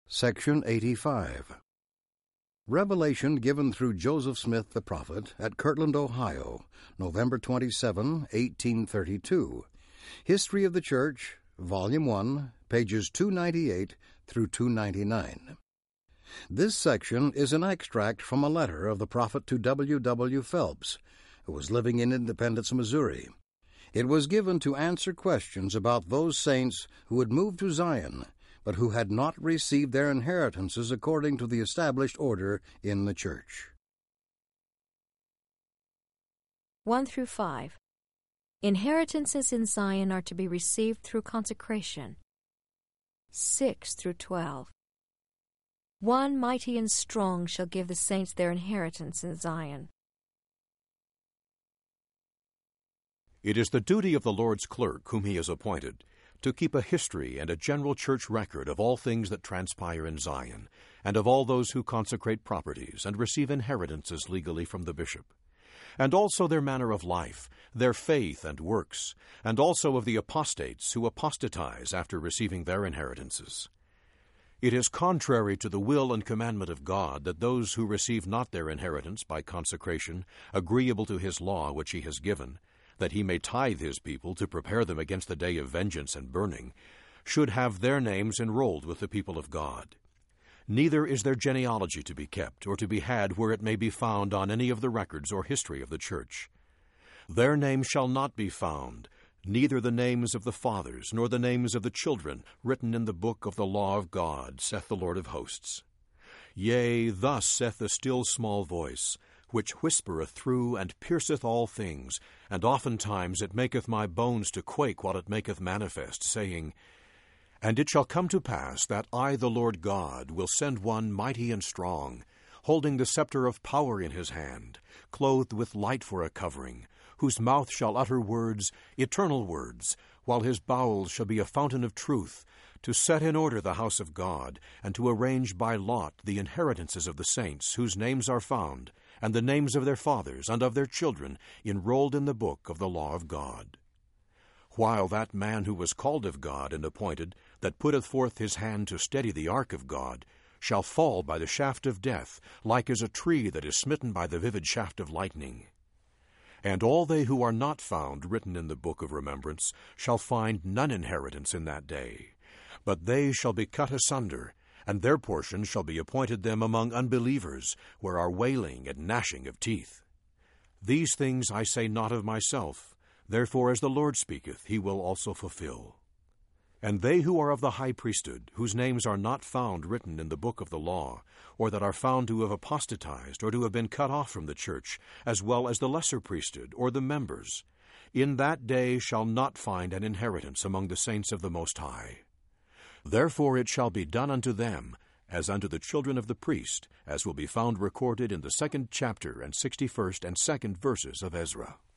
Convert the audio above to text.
Section 85. Revelation given through Joseph Smith the prophet at Kirtland, Ohio, November 27, 1832. History of the Church, Volume 1, pages 298 through 299. This section is an extract from a letter of the prophet to W. W. Phelps, who was living in Independence, Missouri. It was given to answer questions about those saints who had moved to Zion, but who had not received their inheritances according to the established order in the church. 1 through 5. Inheritances in Zion are to be received through consecration. 6 through 12. One mighty and strong shall give the saints their inheritance in Zion. It is the duty of the Lord's clerk, whom he has appointed, to keep a history and a general church record of all things that transpire in Zion, and of all those who consecrate properties and receive inheritances legally from the bishop, and also their manner of life, their faith and works, and also of the apostates who apostatize after receiving their inheritances. It is contrary to the will and commandment of God that those who receive not their inheritance by consecration, agreeable to his law which he has given, that he may tithe his people to prepare them against the day of vengeance and burning, should have their names enrolled with the people of God. Neither is their genealogy to be kept or to be had where it may be found on any of the records or history of the church. Their names shall not be found, neither the names of the fathers nor the names of the children written in the book of the law of God, saith the Lord of hosts. Yea, thus saith the still small voice, which whispereth through and pierceth all things, and oftentimes it maketh my bones to quake while it maketh manifest, saying, And it shall come to pass that I, the Lord God, will send one mighty and strong, holding the scepter of power in his hand, clothed with light for a covering, whose mouth shall utter words, eternal words, while his bowels shall be a fountain of truth, to set in order the house of God, and to arrange by lot the inheritances of the saints, whose names are found, and the names of their fathers and of their children enrolled in the book of the law of God. While that man who was called of God and appointed, that putteth forth his hand to steady the ark of God, shall fall by the shaft of death, like as a tree that is smitten by the vivid shaft of lightning. And all they who are not found written in the book of remembrance shall find none inheritance in that day, but they shall be cut asunder, and their portion shall be appointed them among unbelievers, where are wailing and gnashing of teeth. These things I say not of myself, therefore as the Lord speaketh, he will also fulfill. And they who are of the high priesthood, whose names are not found written in the book of the law, or that are found to have apostatized, or to have been cut off from the church, as well as the lesser priesthood, or the members, in that day shall not find an inheritance among the saints of the Most High. Therefore it shall be done unto them, as unto the children of the priest, as will be found recorded in the 2nd chapter and 61st and 2nd verses of Ezra.